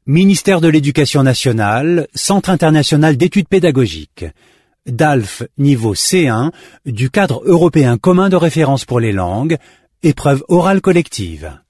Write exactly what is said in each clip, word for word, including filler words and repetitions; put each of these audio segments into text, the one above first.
Ministère de l'Éducation nationale, Centre international d'études pédagogiques. D A L F niveau C un du cadre européen commun de référence pour les langues, épreuve orale collective.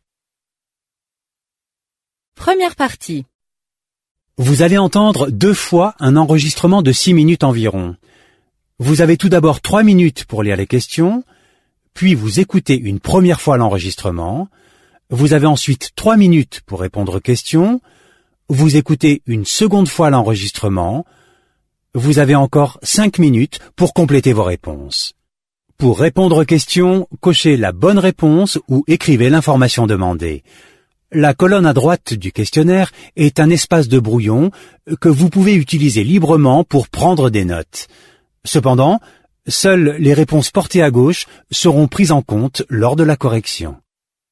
Première partie. Vous allez entendre deux fois un enregistrement de six minutes environ. Vous avez tout d'abord trois minutes pour lire les questions, puis vous écoutez une première fois l'enregistrement. Vous avez ensuite trois minutes pour répondre aux questions. Vous écoutez une seconde fois l'enregistrement. Vous avez encore cinq minutes pour compléter vos réponses. Pour répondre aux questions, cochez la bonne réponse ou écrivez l'information demandée. La colonne à droite du questionnaire est un espace de brouillon que vous pouvez utiliser librement pour prendre des notes. Cependant, seules les réponses portées à gauche seront prises en compte lors de la correction.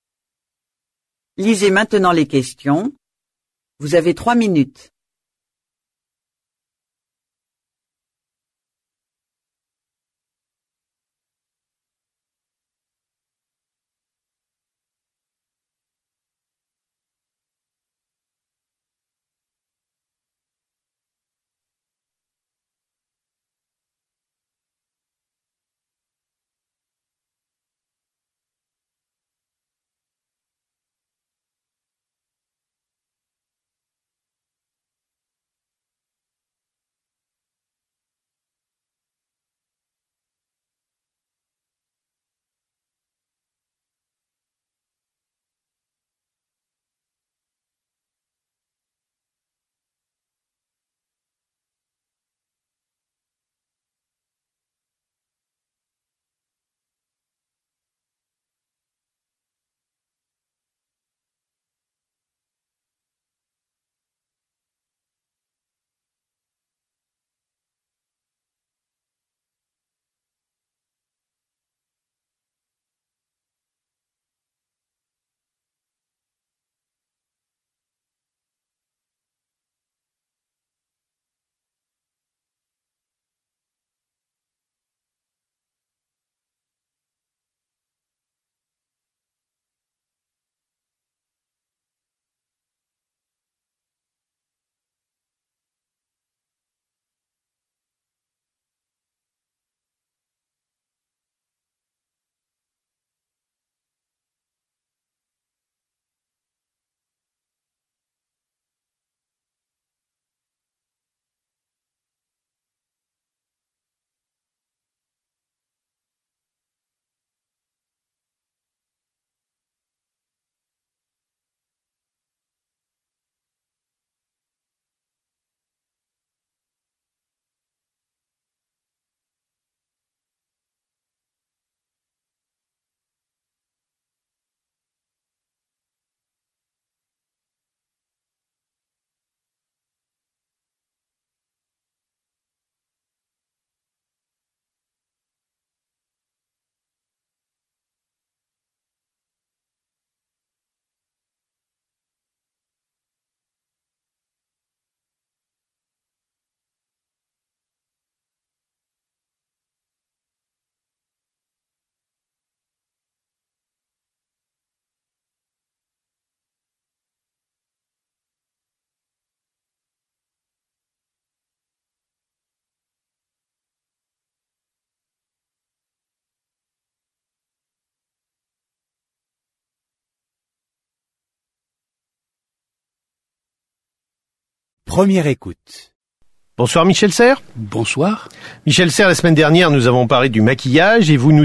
Lisez maintenant les questions. Vous avez trois minutes. Première écoute. Bonsoir Michel Serres. Bonsoir. Michel Serres, la semaine dernière, nous avons parlé du maquillage et vous nous